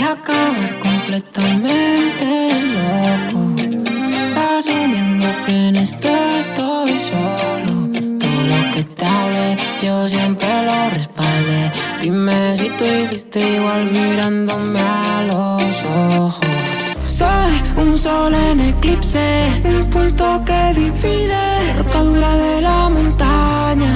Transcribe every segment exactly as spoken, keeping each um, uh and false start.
a acabar completamente loco, asumiendo que en esto estoy solo. Todo lo que te hablé, yo siempre lo respaldé. Dime si tú hiciste igual mirándome a los ojos. Soy un sol en eclipse, un punto que divide la rocadura de la montaña.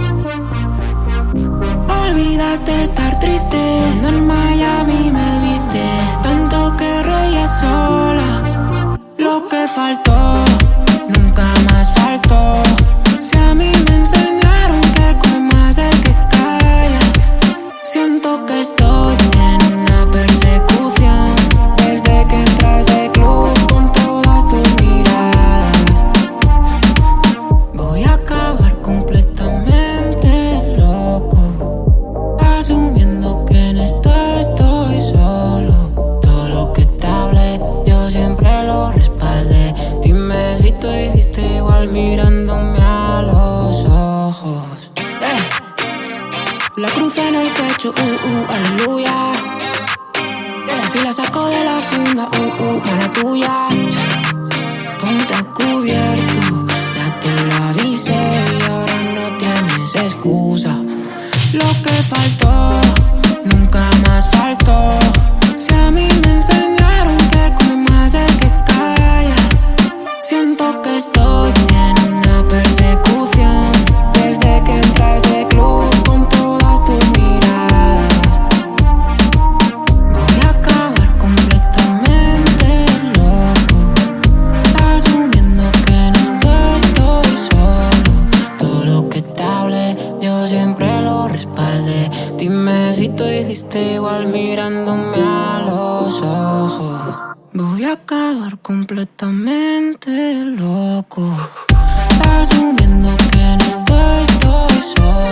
Olvidaste estar triste, cuando en Miami me viste, tanto que reía sola. Lo que faltó, nunca más faltó. Si a mí me enseñaron que como es el que calla, siento que estoy en una persecución desde que entré a ese club con todas tus miradas. Voy a acabar completamente loco, asumiendo que en esto estoy solo. Todo lo que te hablé, yo siempre lo respaldé. Dime si tú hiciste igual mirándome a los ojos. eh. La cruz en el pecho, uh, uh, aleluya. eh. Si la saco de la funda, uh, uh, mala tuya. Ponte a cubierto, ya te lo avisé y ahora no tienes excusa. Lo que faltó, nunca más faltó. Si a mí me enseñaron que como es el que calla, siento que estoy en una persecución desde que entré a ese club con todas tus miradas. Voy a acabar completamente loco, asumiendo que en esto estoy solo. Todo lo que te hablé, yo siempre lo respaldé. Dime si tú hiciste igual mirándome a los ojos. Voy a acabar completamente loco, asumiendo que en esto estoy solo.